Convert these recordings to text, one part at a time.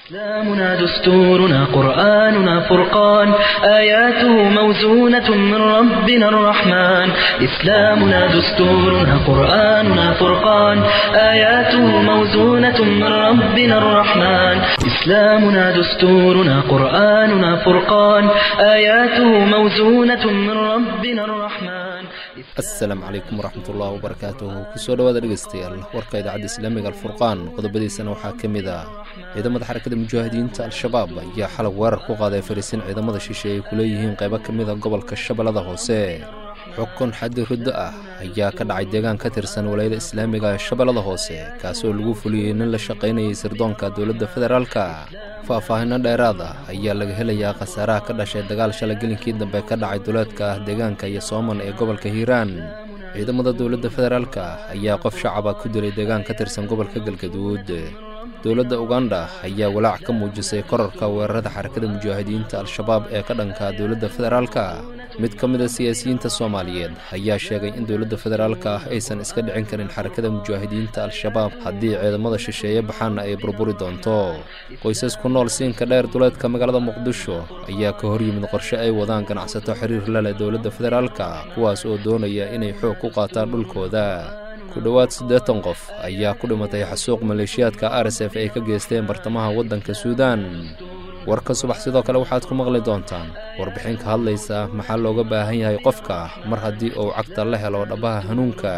إسلامنا دستورنا قرآننا فرقان آياته موزونة من ربنا الرحمن إسلامنا دستورنا قرآننا فرقان آياته موزونة من ربنا الرحمن إسلامنا دستورنا قرآننا فرقان آياته موزونة من ربنا الرحمن السلام عليكم ورحمة الله وبركاته kusoo dhawaada dhegeystayaal warka idaacadda islaamiga alfurqaan qodobadiisana waxaa ka mid ah ciidamada xarakada mujaahidiinta al-shabaab ayaa xalay weerar ku qaaday fariisin ciidamada shisheeye ay ku leeyihiin qaybo ka mid ah gobolka shabeellada hoose xukun xaddi ruddo ah ayaa ka dhacay deegaan ka tirsan walaayada islaamiga ee shabeellada hoose kaasoo lagu fuliyey nin la shaqaynayay sirdoonka dowladda federaalka faahfaahinno dheeraad ah ayaa laga helayaa khasaaraha ka dhashay dagaal shalay gelinkii dambe ka dhacay duleedka deegaanka iyo sooman ee gobolka hiiraan ciidamada dowladda federaalka ayaa qof shacaba ku dilay deegaan ka tirsan gobolka galgaduud dowladda uganda ayaa walaac ka muujisay korarka weerarada xarakada mujaahidiinta al-shabaab ee ka dhanka dowladda federaalka mid ka mid a siyaasiyiinta soomaaliyeed ayaa sheegay in dowladda federaalka aysan iska dhicin karin xarakada mujaahidiinta al-shabaab haddii ciidamada shisheeye baxaana ay burburi doonto qoysas ku nool siinka dheer duleedka magaalada muqdisho ayaa ka hor yimid qorshe ay wadaan ganacsato xiriir la leh dowladda federaalka kuwaas oo doonaya inay xoog ku qaataan dhulkooda ku dhowaad 80 qof ayaa ku dhimatay xasuuq maleeshiyaadka RSF ay ka geysteen bartamaha waddanka Suudaan warka subax sidoo kale waxaad ku maqli doontaan warbixin ka hadlaysa maxaa looga baahan yahay qofka mar haddii uu cagta la helo dhabaha hanuunka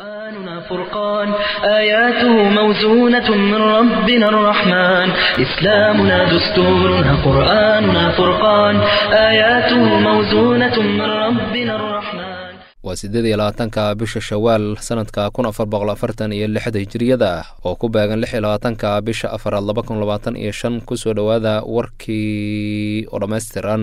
فرقان آياته موزونة من ربنا الرحمن إسلامنا دستورنا قرآننا فرقان آياته موزونة من ربنا الرحمن waa 28 bisha shawaal sanadka 1446 hijriyada oo ku beegan 26 bisha 4 2025 kusoo dhawaada warkii oo dhameystiran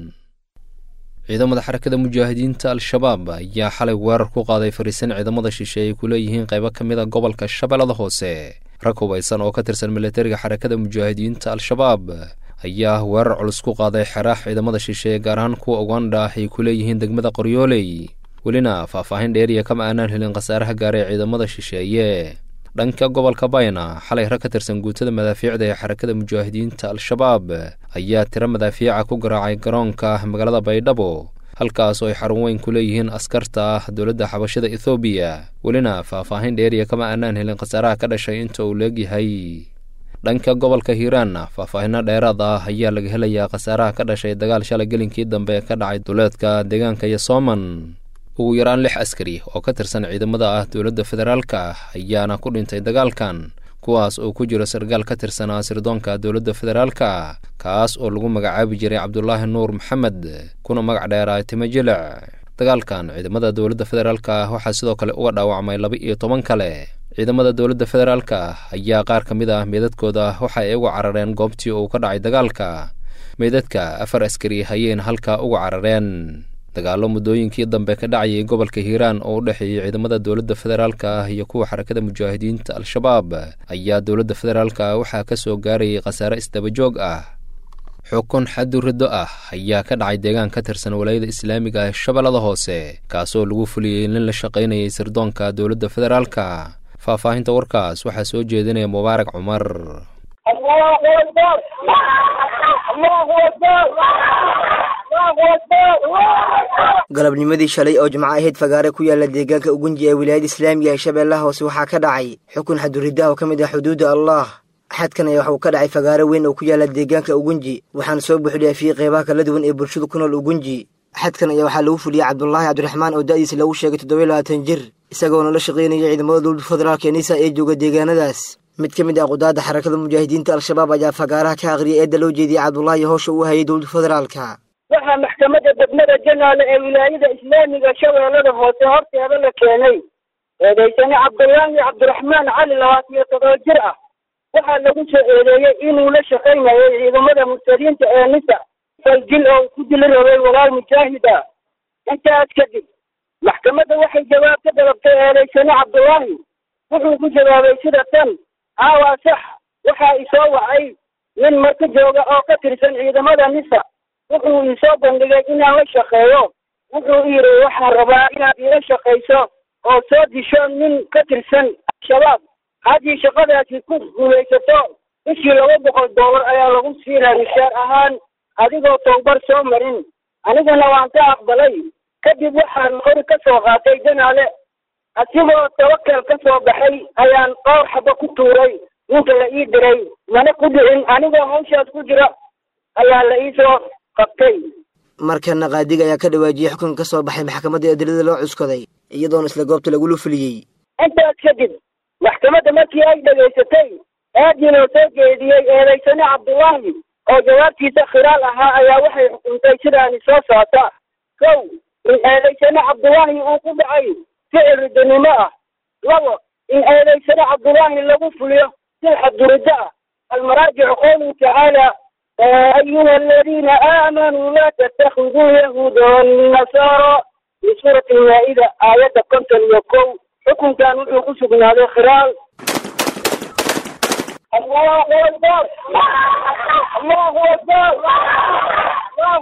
ciidamada xarakada mujaahidiinta al-shabaab ayaa xalay weerar ku qaaday fariisin ciidamada shisheeye ku leeyihiin qaybo ka mid ah gobolka shabeellada hoose rag hubaysan oo ka tirsan militariga xarakada mujaahidiinta al-shabaab ayaa weerar culus ku qaaday xeraax ciidamada shisheeye gaar ahaan kuwa Uganda ay ku leeyihiin degmada Qoryooley welina faahfaahin dheeriya kama aanan helin khasaaraha gaaray ciidamada shisheeye dhanka gobolka Bayna xalay rag ka tirsan guutada madaafiicda ee xarakada mujaahidiinta al-shabaab ayaa tiro madaafiica ku garaacay garoonka magaalada Baydhabo halkaas oo ay xarun weyn ku leeyihiin askarta dowladda xabashada Ethiopia welina faahfaahin dheeriya kama aanan helin khasaaraha ka dhashay inta uu leeyahay dhanka gobolka Hiiraan faahfaahinno dheeraad ah ayaa laga helayaa khasaaraha ka dhashay dagaal shalay gelinkii dambe ka dhacay duleedka deegaanka iyo Sooman ugu yaraan 6 askari oo ka tirsan ciidamada ah dowladda federaalka ayaana ku dhintay dagaalkan kuwaas oo ku jira sargaal ka tirsan sirdoonka dowladda federaalka kaas oo lagu magacaabi jiray Cabdullaahi Nuur Maxamed kuna magac dheeraa Timajilic dagaalkan ciidamada dowladda federaalka waxa sidoo kale uga dhaawacmay 12 kale ciidamada dowladda federaalka ayaa qaar ka mid ah meedadkooda waxa ay uga carareen goobtii uu ka dhacay dagaalka meedadka 4 askari hayeen halka uga carareen dagaalo muddooyinkii dambe ka dhacayay gobolka Hiiraan oo u dhaxeeyay ciidamada dowladda federaalka iyo kuwa xarakada mujaahidiinta al-shabaab ayaa dowladda federaalka waxa ka soo gaaray khasaare isdaba joog ah xukun xaddi ruddo ah ayaa ka dhacay deegaan ka tirsan walaayada islaamiga ee shabeellada hoose kaasoo lagu fuliyey nin la shaqaynayay sirdoonka dowladda federaalka faahfaahinta warkaas waxaa soo jeedinaya Mubaarak Cumar galabnimadii shalay oo jimco ahayd fagaare ku yaala deegaanka Ugunji ee wilaayada islaamiga ee shabeellaha hoose waxaa ka dhacay xukun xaduridaha oo ka mid ah xuduudda Allah xadkan ayaa waxa uu ka dhacay fagaare weyn oo ku yaala deegaanka Ugunji waxaana soo buuxiyay qeybaha kala duwan ee bulshada ku nool Ugunji xadkan ayaa waxaa lagu fuliyay Cabdullaahi Cabdiraxmaan oo da'diisa lagu sheegay 27 jir isagoona la shaqaynayay ciidamada dowladda federaalka NISA ee jooga deegaanadaas mid ka mid ah qudaada xarakada mujaahidiinta al-shabaab ayaa fagaaraha ka aqriyay eedda loo jeediyay Cabdullaahi howsha uu hayay dowladda federaalka waxaa maxkamadda degmada Janaale ee wilaayada islaamiga shabeellada hoose horteeda la keenay eedaysane Cabdullaahi Cabdiraxmaan Cali 27 jir ah waxaa lagu soo eedeeyay inuu la shaqaynayo ciidamada muslimiinta ee NISA falgil oo ku dilay walaal mujaahid ah intaas kadib maxkamadda waxay jawaab ka dalabtay eedaysane Cabdullaahi wuxuu ku jawaabay sida tan waa sax waxaa isoo wacay nin marka jooga oo ka tirsan ciidamada NISA wuxuu isoo bandhigay inaan la shaqeeyo wuxuu yiri waxaan rabaa inaad ila shaqeyso oo soo disho nin ka tirsan shabaab haddii shaqadaasi ku guulaysato bishii $200 ayaa lagu siinaa mishaar ahaan adigoo tababar soo marin. Anigana waan ka aqbalay. Kadib waxaan hore ka soo qaatay Janaale. Asigoo tawakkal ka soo baxay ayaan dhowr xabo ku tuuray ninka la ii diray. Mana ku dhicin, anigoo hawshaas ku jira ayaa la ii soo qabtay. markana qaadiga ayaa ka dhawaajiyay xukun ka soo baxay maxkamadda adilada loo cuskaday iyadoona isla goobta lagu lufuliyay. Intaas kadib maxkamadda markii ay dhageysatay aadina soo jeediyay eedaysane Cabdullaahi oo jawaabtiisa khilaal ahaa ayaa waxay xukuntay sidaani soo socota. kow in eedaysane Cabdullaahi uu ku dhacay ficil riddanimo ah. labo in eedaysane Cabdullaahi lagu fuliyo si xadgudub ah. المراجع قوله تعالى أيها الذين آمنوا لا تتخذوا يهود والنصارى في سورة المائدة آية كنت اليقوم حكم كانوا يقصوا من هذا الخلال. الله أكبر الله أكبر الله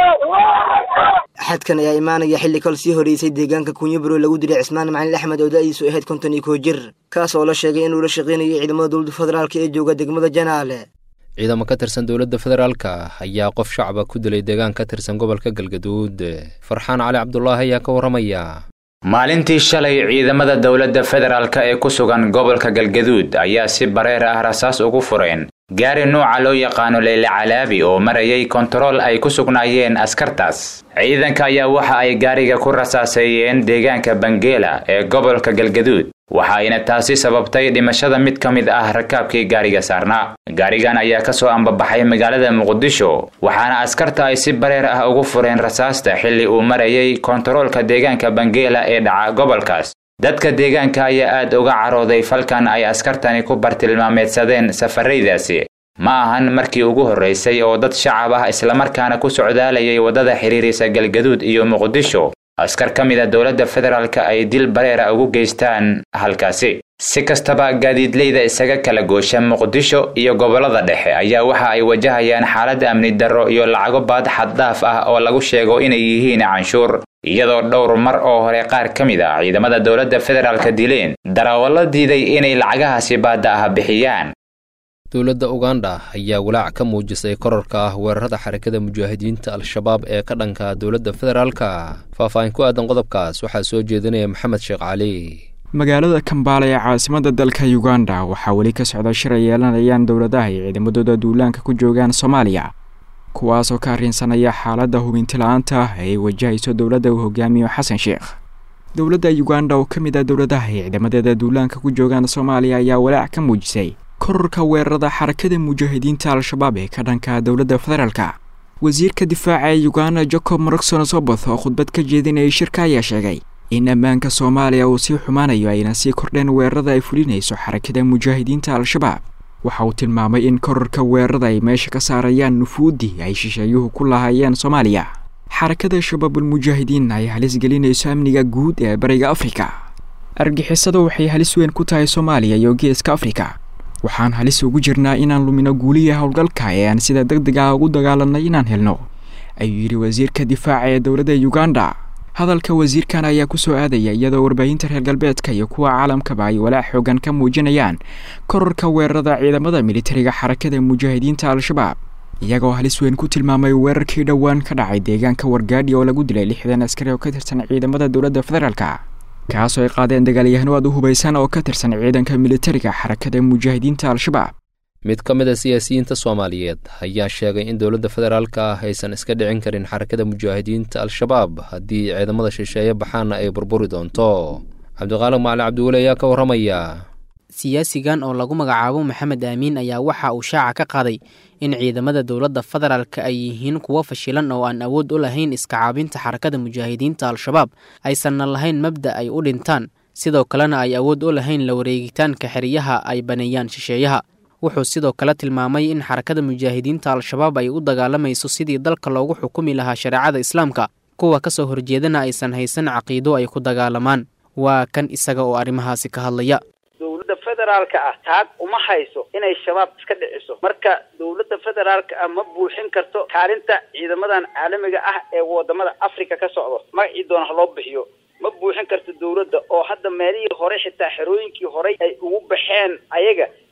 أكبر. xadkan ayaa imaanaya xilli kal sii horeysay deegaanka Kunyabro lagu diray Cismaan Macalin Axmed oo da'diisu ahayd 51 jir kaas oo la sheegay inuu la shaqeynayay ciidamada dowladda federaalka ee jooga degmada Janaale. ciidamo ka tirsan dowladda federaalka ayaa qof shacab ku dilay deegaan ka tirsan gobolka Galgaduud. Farxaan Cali Cabdullaahi ayaa ka waramaya. maalintii shalay ciidamada dowladda federaalka ee ku sugan gobolka Galgaduud ayaa si bareer ah rasaas ugu fureen gaari nooca loo yaqaano Leyle Calaabi oo marayay kontarool ay ku sugnaayeen askartaas. ciidanka ayaa waxa ay gaariga ku rasaasayeen deegaanka Bangeela ee gobolka Galgaduud waxayna taasi sababtay dhimashada mid ka mid ah rakaabkii gaariga saarnaa. gaarigan ayaa ka soo ambabaxay magaalada Muqdisho waxaana askarta ay si bareer ah ugu fureen rasaasta xilli uu marayay kontaroolka deegaanka Bangeela ee dhaca gobolkaas. dadka deegaanka ayaa aad uga carooday falkan ay askartani ku bartilmaameedsadeen safaraydaasi. ma ahan markii ugu horeysay oo dad shacab ah isla markaana ku socdaalayay wadada xiriirisa Galgaduud iyo Muqdisho askar ka mid ah dowladda federaalka ay dil bareer ah ugu geystaan halkaasi. si kastaba gaadiidleyda isaga kala goosha Muqdisho iyo gobolada dhexe ayaa waxa ay wajahayaan xaalad amni darro iyo lacago baad xad dhaaf ah oo lagu sheego inay yihiin canshuur. iyadoo dhowr mar oo hore qaar ka mid ah ciidamada dowladda federaalka dileen darawallo diiday inay lacagahaasi baada ah bixiyaan. dowladda Uganda ayaa walaac ka muujisay kororka weerarada xarakada mujaahidiinta al-shabaab ee ka dhanka dowladda federaalka. faahfaahin ku aadan qodobkaas waxaa soo jeedinaya Maxamed Sheekh Cali. magaalada Kampala ee caasimadda dalka Uganda waxaa weli ka socda shir ay yeelanayaan dowladaha iyo ciidamadooda duulaanka ku joogaan Soomaaliya kuwaas oo ka arrinsanaya xaaladda hubinti la'aanta ay wajahayso dowladda uu hogaamiyo Xasan Sheekh. dowladda Uganda oo ka mid ah dowladaha iyo ciidamadeeda duulaanka ku joogaan Soomaaliya ayaa walaac ka muujisay kororka weerarada xarakada mujaahidiinta al-shabaab ee ka dhanka dowladda federaalka. wasiirka difaaca ee Uganda Jacob Murchison Soboth oo khudbad ka jeedinayay shirka ayaa sheegay in ammaanka Soomaaliya uu sii xumaanayo ayna sii kordheen weerarada ay fulinayso xarakada mujaahidiinta al-shabaab. waxa uu tilmaamay in kororka weerarada ay meesha ka saarayaan nufuudii ay shisheeyuhu ku lahaayeen Soomaaliya. xarakada shabaabul mujaahidiin ay halis gelinayso amniga guud ee bariga Afrika. argixisadu waxay halis weyn ku tahay Soomaaliya iyo geeska Afrika. waxaan halis ugu jirnaa inaan lumino guuliya howlgalka ee aan sida degdega ugu dagaalanay inaan helno, ayuu yiri wasiirka difaaca ee dowladda Uganda. hadalka wasiirkan ayaa ku soo aadaya iyadoo warbaahinta reer galbeedka iyo kuwa caalamkaba ay walaac xooggan ka muujinayaan kororka weerarada ciidamada militariga xarakada mujaahidiinta al-shabaab, iyagoo halis weyn ku tilmaamay weerarkii dhowaan ka dhacay deegaanka Wargaadhi oo lagu dilay 60 askari oo ka tirsan ciidamada dowladda federaalka kaasoo ay qaadeen dagaalyahano aad u hubaysan oo ka tirsan ciidanka militariga xarakada mujaahidiinta al-shabaab. mid ka mid ah siyaasiyiinta Soomaaliyeed ayaa sheegay in dowladda federaalka aysan iska dhicin karin xarakada mujaahidiinta al-shabaab haddii ciidamada shisheeye baxaana ay burburi doonto. Cabdiqaalim Macalin Cabdulle ayaa ka waramaya. siyaasigan oo lagu magacaabo Maxamed Amiin ayaa waxa uu shaaca ka qaaday in ciidamada dowladda federaalka ay yihiin kuwa fashilan oo aan awood u lahayn iska caabinta xarakada mujaahidiinta al-shabaab, aysanna lahayn mabda ay u dhintaan, sidoo kalena ay awood u lahayn la wareegitaanka xiriyaha ay baneeyaan shisheeyaha. wuxuu sidoo kale tilmaamay in xarakada mujaahidiinta al-shabaab ay u dagaalamayso sidii dalka loogu xukumi lahaa shareecada islaamka, kuwa ka soo horjeedana aysan haysan caqiido ay ku dagaalamaan. waa kan isaga oo arrimahaasi ka hadlaya. dowladda federaalka ah taag uma hayso inay shabaab iska dhiciso, marka dowladda federaalka ah ma buuxin karto kaalinta ciidamadan caalamiga ah ee wadamada Afrika ka socdo, magacii doona ha loo bixiyo. ma buuxin karto dowladda oo hadda meelihii hore xitaa xerooyinkii hore ay ugu baxeen ayaga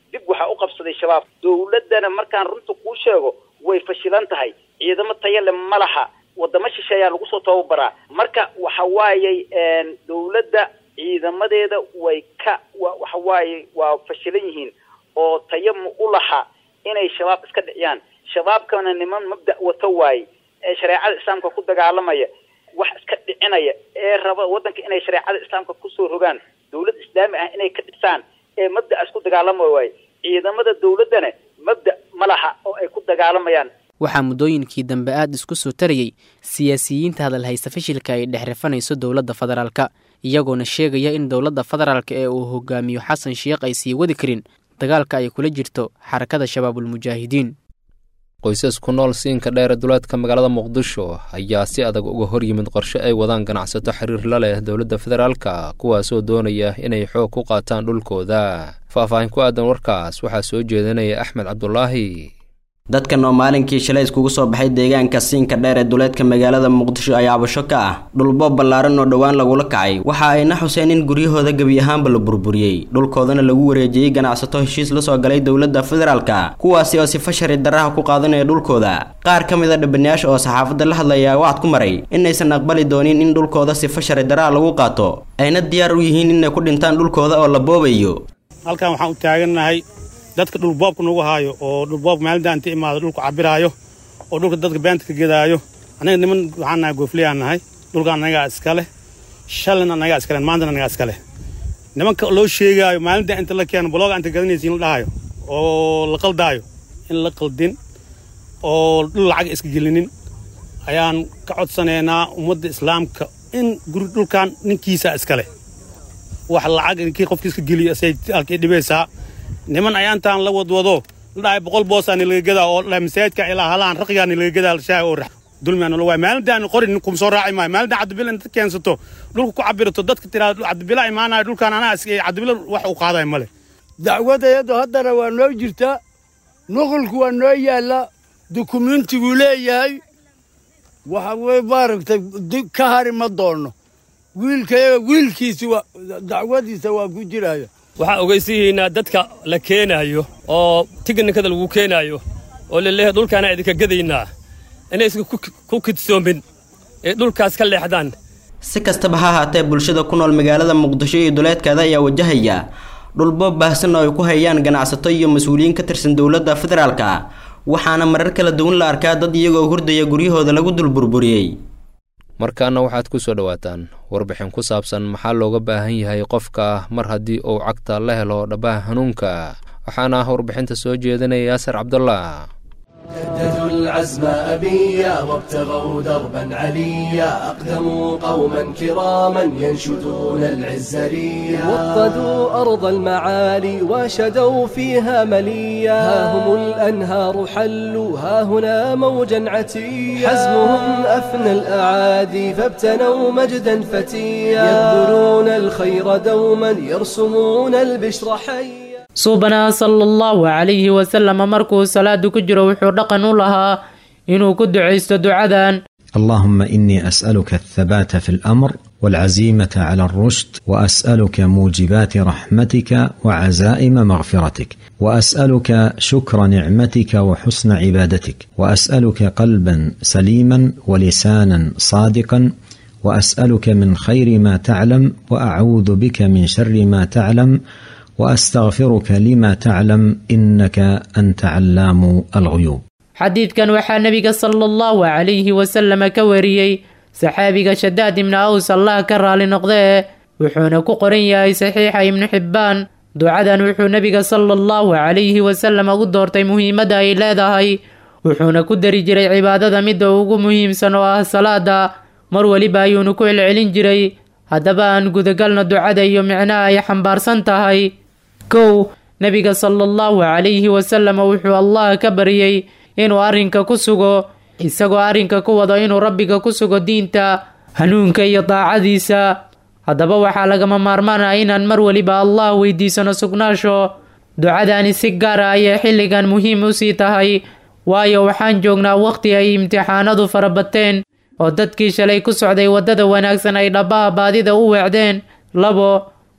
dib waxaa u qabsaday shabaab. Dowladdana markaan runta kuu sheego way fashilan tahay, ciidamo tayo leh ma laha, wadamo shisheeyaa lagu soo tababaraa. Marka waxa waaye dowladda ciidamadeeda waa fashilan yihiin oo tayo ma u laha inay shabaab iska dhiciyaan. shabaabkana niman mabda wato waaye ee shareecada islaamka ku dagaalamaya, wax iska dhicinaya ee raba wadanka inay shareecada islaamka ku soo rogaan, dowlad islaami ah inay ka dhigtaan ee mabda isku dagaalamaya waaye. ciidamada dowladdana mabda ma laha oo ay ku dagaalamayaan. waxaa muddooyinkii dambe aad isku soo tarayay siyaasiyiinta hadal haysta fashilka ay dhex rifanayso dowladda federaalka, iyagoona sheegaya in dowladda federaalka ee uu hogaamiyo xasan sheekh ay sii wadi karin dagaalka ay kula jirto xarakada shabaabulmujaahidiin. qoysas ku nool siinka dheer duleedka magaalada muqdisho ayaa si adag uga hor yimid qorshe ay wadaan ganacsato xiriir la leh dowladda federaalka, kuwaasoo doonaya inay xoog ku qaataan dhulkooda. faahfaahin ku aadan warkaas waxaa soo jeedinaya Axmed Cabdulaahi. dadkan oo maalinkii shalay iskugu soo baxay deegaanka siinka dheer ee duleedka magaalada muqdisho ayaa cabasho ka ah dhulboob ballaaran oo dhowaan lagula kacay. waxa ayna xuseen in guryahooda gebi ahaanba la burburiyey, dhulkoodana lagu wareejiyey ganacsato heshiis la soo galay dowladda federaalka, kuwaasi oo si fashari daraha ku qaadanaya dhulkooda. qaar ka mid a dhibanayaasha oo saxaafadda la hadlaya wacd ku maray inaysan aqbali doonin in dhulkooda si fashari daraha lagu qaato, ayna diyaar u yihiin inay ku dhintaan dhulkooda oo la boobayo. halkan waxaan u taagannahay dadka dhulboobka nagu haayo oo dhulboob maalinta inta imaado dhulku cabiraayo oo dhulka dadka beenta ka gedaayo. anaga niman waxaan nahay goofliyaan nahay, dhulka anagaa iska leh, shalina anagaa iska leh, maantana anagaa iska leh. nimanka loo sheegaayo maalinta inta la keeno balooga inta gadanaysiin la dhahayo oo la qaldaayo in la qaldin oo dhul lacag iska gelinin ayaan ka codsanaynaa ummadda islaamka in guri dhulkan ninkiisa iska leh, wax lacag inkii qofka iska geliyo asay halkii dhibaysaa. niman ayaantaan la wadwado la dhahay 100 boosaani laga gadaa oo masaajidka ilaa halaan raqigaani laga gadaa shay oo rax dulmiana loo waay. maalintaan qorin kum soo raaci maayo, maalintaan cadbil inta keensato dhulku ku cabirato dadka tiraado cadbil imaanay dhulkan anaa iska cadbil wax u qaaday male. dacwadayadu haddana waa noo jirtaa, nuqulku waa noo yaala, dukumentigu leeyahay. waxa way baaragtay ka hari ma doono, wiilkiisa dacwadiisa waa ku jiraya. waxaan ogeysiinaynaa dadka la keenaayo oo tignikada lagu keenaayo oo leeyahay dhulkaana idinka gadaynaa inaysan ku kidsoomin ee dhulkaas ka leexdaan. si kastaba ha ahaatee bulshada ku nool magaalada muqdisho iyo duleedkeeda ayaa wajahaya dhulboob baahsan oo ay ku hayaan ganacsato iyo mas-uuliyiin ka tirsan dowladda federaalka, waxaana marar kala duwan la arkaa dad iyagoo hurdaya guryahooda lagu dul burburiyey. markaana waxaad ku soo dhawaataan warbixin ku saabsan maxaa looga baahan yahay qofka mar haddii uu cagta la helo dhabaha hanuunka. waxaana warbixinta soo jeedinaya Yaasir Cabdullah. جددوا العزم أبيا وابتغوا دربا عليا، أقدموا قوما كراما ينشدون العزريا، وطدوا أرض المعالي وشدوا فيها مليا، ها هم الأنهار حلوا ها هنا موجا عتيا، حزمهم أفنى الأعادي فابتنوا مجدا فتيا، يبذلون الخير دوما يرسمون البشر حيا. suubanaha sala allahu calayhi wasalam markuu salaadu ku jiro wuxuu dhaqan u lahaa inuu ku ducaysto ducadan: اللهم إني أسألك الثبات في الأمر والعزيمة على الرشد، وأسألك موجبات رحمتك وعزائم مغفرتك، وأسألك شكر نعمتك وحسن عبادتك، وأسألك قلبا سليما ولسانا صادقا، وأسألك من خير ما تعلم وأعوذ بك من شر ما تعلم، وأستغفرك لما تعلم إنك أنت علام الغيوب. xadiidkan waxaa nebiga sala allahu calayhi wasallam ka wariyey saxaabiga shadaad ibnu aws allah ka raali noqdee, wuxuuna ku qoran yahay saxiixa ibnu xibbaan. ducadan wuxuu nebiga sala allahu calayhi wasallam ugu doortay muhiimadda ay leedahay, wuxuuna ku dari jiray cibaadada midda ugu muhiimsan oo ah salaada, mar weliba ayuunu ku celcelin jiray. haddaba aan gudagalno ducada iyo micnaha ay xambaarsan tahay. kow, nebiga sala allahu calayhi wasallam wuxuu allah ka baryey inuu arrinka ku sugo, isagoo arrinka ku wado inuu rabbiga ku sugo diinta, hanuunka iyo daacadiisa. haddaba waxaa lagama maarmaanaya inaan mar weliba allah weydiisano sugnaasho. ducadaani si gaar ah ayay xilligan muhiim u sii tahay, waayo waxaan joognaa waqti ay imtixaanadu farabateen oo dadkii shalay ku socday waddada wanaagsan ay dhabaha baadida u weecdeen. 2,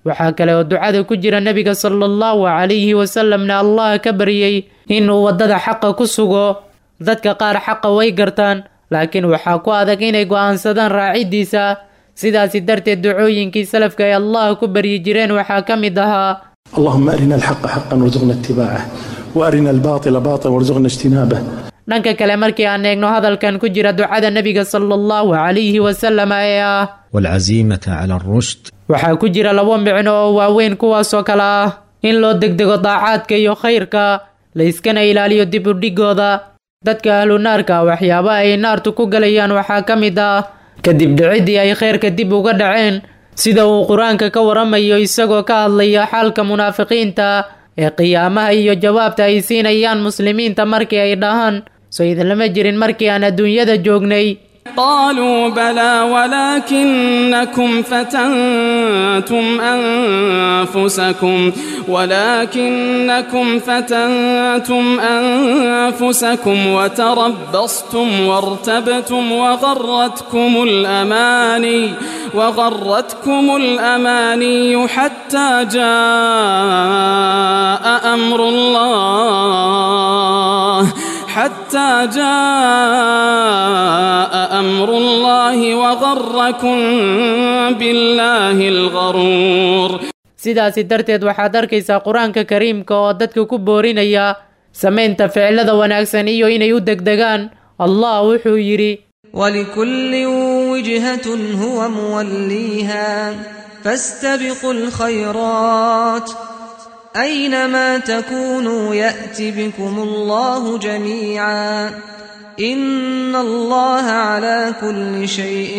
waxaa kale oo ducada ku jira nebiga sala allahu calayhi wasalamna allah ka baryey inuu waddada xaqa ku sugo. dadka qaar xaqa way gartaan laakiin waxaa ku adag inay go'aansadaan raaciddiisa. sidaasi darteed ducooyinkii salafka ay allah ku baryi jireen waxaa ka mid ahaa: اللهم أرنا الحق حقا وارزقنا اتباعه وأرنا الباطل باطلا وارزقنا اجتنابه. dhanka kale markii aan eegno hadalkan ku jira ducada nebiga sala allahu calayhi wasalam ee ah والعزيمة على الرشد waxaa ku jira labo micno oo waaweyn kuwaasoo kale ah in loo degdego daacaadka iyo khayrka la iskana ilaaliyo dib u dhigooda. dadka ahlu naarka waxyaabaha ay naartu ku galayaan waxaa ka mid ah kadib dhicidii ay khayrka dib uga dhaceen, sida uu qur-aanka ka waramayo isagoo ka hadlaya xaalka munaafiqiinta ee qiyaamaha iyo jawaabta ay siinayaan muslimiinta markii ay dhahaan: soo idinlama jirin markii aan adduunyada joognay. قالوا بلى ولكنكم فتنتم أنفسكم وتربصتم وارتبتم وغرتكم الأماني حتى جاء أمر الله وغركم بالله الغرور. sidaasi darteed waxaad arkaysaa qur-aanka kariimka oo dadka ku boorinaya samaynta ficilada wanaagsan iyo inay u degdegaan. allah wuxuu yidhi: ولكل وجهة هو موليها فاستبقوا الخيرات أينما تكونوا يأت بكم الله جميعا إن الله على كل شيء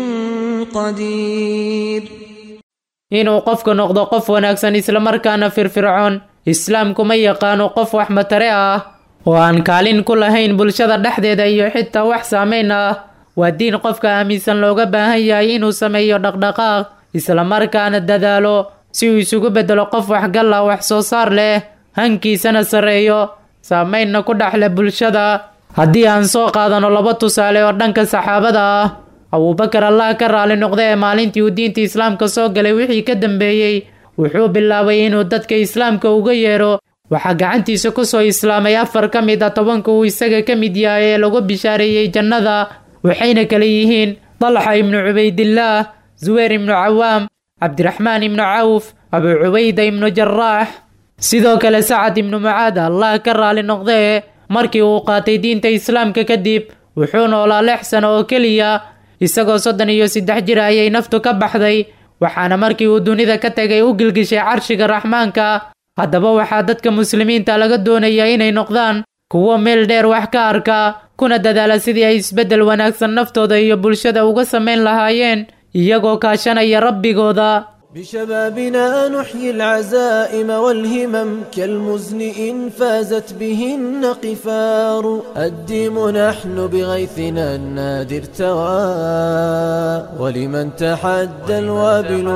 قدير. inuu qofku noqdo qof wanaagsan islamarkaana firfircoon. islaamku ma yaqaano qof wax matare ah oo aan kaalin ku lahayn bulshada dhexdeeda iyo xitaa wax saamayn ah. waa diin qofka aaminsan looga baahan yahay inuu sameeyo dhaqdhaqaaq islamarkaana dadaalo si uu isugu bedelo qof waxgal ah, wax soo saar leh, hankiisana sarreeyo, saamaynna ku dhexle bulshada. haddii aan soo qaadano laba tusaale oo dhanka saxaabada ah, abuubakar allah ka raali noqda ee maalintii uu diinta islaamka soo galay wixii ka dambeeyey wuxuu bilaabay inuu dadka islaamka uga yeero. waxaa gacantiisa ku soo islaamay 4 ka mid ah 10 uu isaga ka mid yahay ee lagu bishaareeyey jannada, waxayna kala yihiin طلحة ibn cubaydillaah, zubayr ibnu cawaam, cabdiraxmaan ibnu cawf, abu cubayda ibnu jaraax. sidoo kale sacad ibnu mucaad allah ka raali noqdee markii uu qaatay diinta islaamka kadib wuxuu noolaa 6 sano oo keliya, isagoo 33 jir ayay naftu ka baxday, waxaana markii uu dunida ka tegay u gilgishay carshiga raxmaanka. haddaba waxaa dadka muslimiinta laga doonayaa inay noqdaan kuwo meel dheer wax ka arka, kuna dadaala sidii ay isbeddel wanaagsan naftooda iyo bulshada uga samayn lahaayeen iyagoo kaashanaya rabbigooda. بشبابنا نحيي العزائم والهمم كالمزن إن فازت بهن قفار الديم نحن بغيثنا النادر توى ولمن تحدى الوابل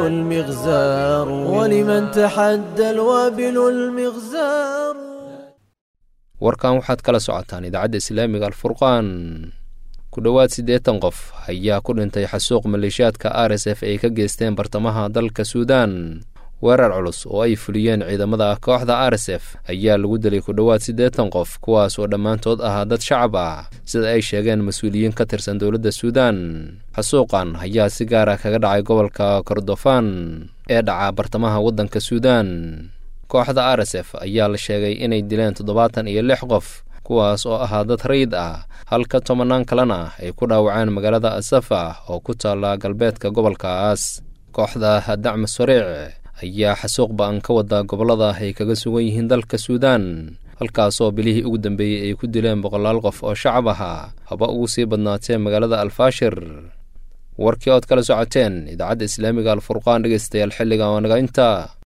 المغزار warkan waxaad kala socotaan idaacadda islaamiga alfurqaan. ku dhowaad 80 qof ayaa ku dhintay xasuuq maleeshiyaadka RSF ay ka geysteen bartamaha dalka Suudaan. weerar culus oo ay fuliyeen ciidamada kooxda RSF ayaa lagu dilay ku dhowaad 80 qof, kuwaas oo dhammaantood ahaa dad shacab ah sida ay sheegeen mas'uuliyiin ka tirsan dowladda Suudaan. xasuuqan ayaa si gaar ah kaga dhacay gobolka Kordofan ee dhaca bartamaha waddanka Suudaan. kooxda RSF ayaa la sheegay inay dileen 76 qof, kuwaas oo ahaa dad rayid ah, halka 10 kalena ay ku dhaawaceen magaalada Asafa oo ku taala galbeedka gobolkaas. kooxda dacm sariic ayaa xasuuq ba'an ka wada gobolada ay kaga sugan yihiin dalka Suudaan, halkaasoo bilihii ugu dambeeyey ay ku dileen 100 qof oo shacab ah, haba ugu sii badnaatee magaalada Alfaashir. warkii ood kala socoteen idaacadda islaamiga alfurqaan dhegeystayaal xilligan waa naga inta.